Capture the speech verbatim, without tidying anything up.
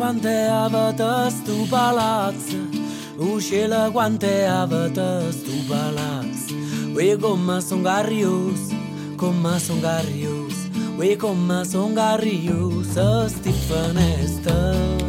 quante avete stu palazzo, o cielo quante avete stu palazzo. Ue come son garrios, come son garrios, ue come son garrios, sti finestre.